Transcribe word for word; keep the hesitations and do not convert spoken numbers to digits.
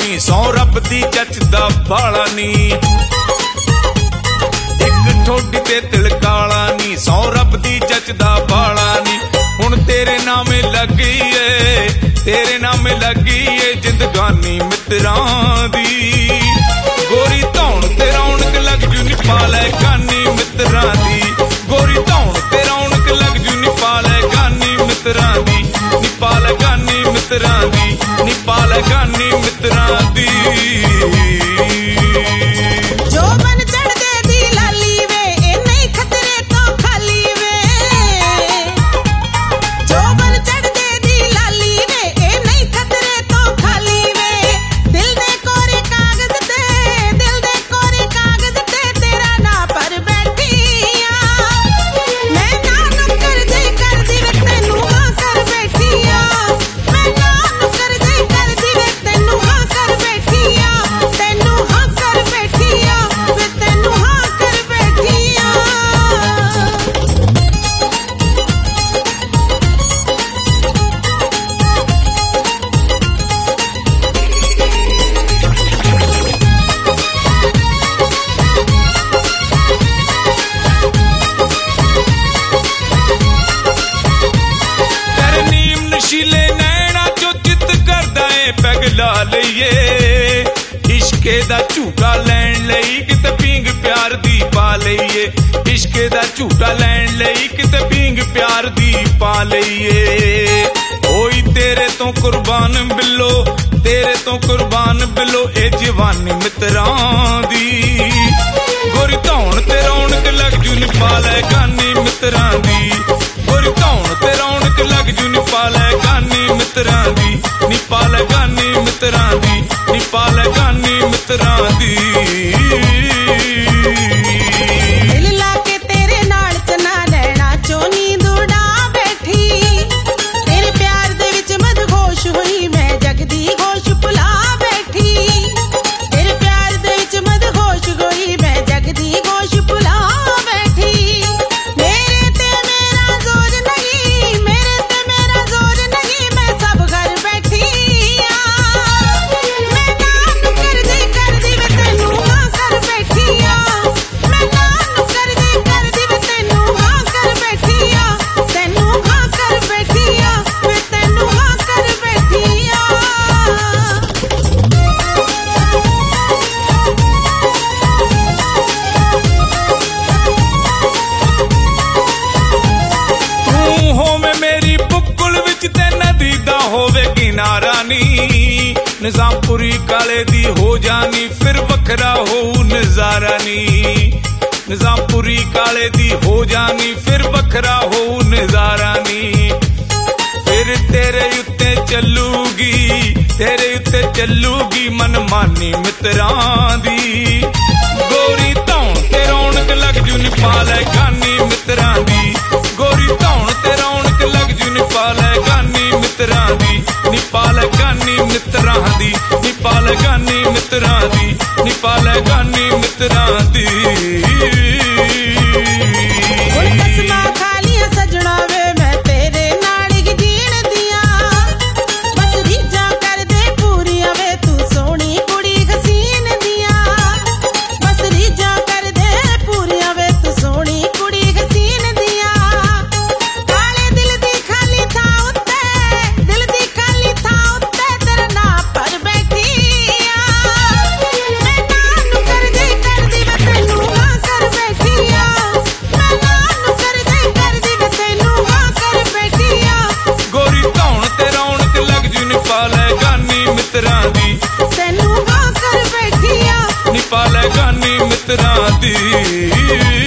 नी, सौ रब दी जचदा बाला नी। एक ठोडी ते तिलकाला नी, सौ रब दी जचदा बाला नी। हुण तेरे नामे लगी ए, तेरे नामे लगी ए जिंदगानी मित्रां दी। गोरी धौण ते रौनक लग जू नी पाले गानी मित्रां दी। गोरी धौण ते रौनक लग जू नी पाले गानी मित्रां दी। नी पाले गानी मित्रां दी, नी पाले गानी मित्रां दी। ला लईए इश्के दा झूठा लैन लई किते पींग प्यार दी पा लईए। इश्के दा झूठा लैन लई किते पींग प्यार दी पा लईए। होई तेरे तो कुर्बान बिल्लो, तेरे तो कुर्बान बिल्लो ए जवानी मित्रां दी। गोरी धौण ते रौनक लग जू नी पाले गानी मित्रां दी। गोरी धौण ते रौनक लग जू नी पाले गानी मित्रां दी। नी पाले गानी मित्रां दी, नी पाले गानी मित्रां दी। दिल लाके तेरे नाल चना लैना चो नींद उड़ा बैठी। तेरे प्यार दे विच मदहोश हुई मैं जगदी होश भुला बैठी। तेरे प्यार दे विच मदहोश हुई मैं जगदी होश भुला बैठी। मेरे ते मेरा जोर नहीं, मेरे ते मेरा जोर नहीं, मैं सब घर बैठी। मैं नाम कर दे कर दी मैं तेनू हाँ कर बैठी। मैं नाम कर दे कर दी मैं तेनू हाँ कर बैठी। तेनू हाँ कर बैठी, मैं तेनू हाँ कर बैठी। तू होवे मेरी बुक्कुल विच ते नदी दा होवे किनारा नी। निजामपुरी काले दी हो जानी फिर वखरा हो नजारा नी। निजामपुरी काले दी हो जानी फिर वखरा हो नजारा नी। फिर तेरे उत्ते चलूगी, तेरे उत्ते चलूगी मनमानी मित्रां दी। गोरी धौण ते रौनक लग जू नी पाले गानी मित्रां दी। गोरी धौण ते रौनक लग जू नी पाले गानी मित्रां दी। नी पाले गानी मित्रां दी, नी पाले गानी मित्रां दी, नी पाले गानी मित्रां दी। हुण कसमां खालियां सजना वे मैं तेरे नाल ही जीण दियां। बस रीझां कर दे पूरियां वे तू सोहणी कुड़ी हसीन दियां। बस रीझां कर दे पूरियां वे तू सोहणी कुड़ी हसीन दियां। काले दिल दी खाली थां उत्ते, दिल दी खाली थां उत्ते तेरा नां पर बैठी। मैं नाम कर दे कर दी मैं तेनू हाँ कर बैठी। मैं नाम कर दे कर दी मैं तेनू हाँ कर बैठी। गोरी धौण ते रौनक लग जू नी पाले गानी मित्रां दी। तेनू हाँ कर बैठी। नी पाले गानी मित्रां दी।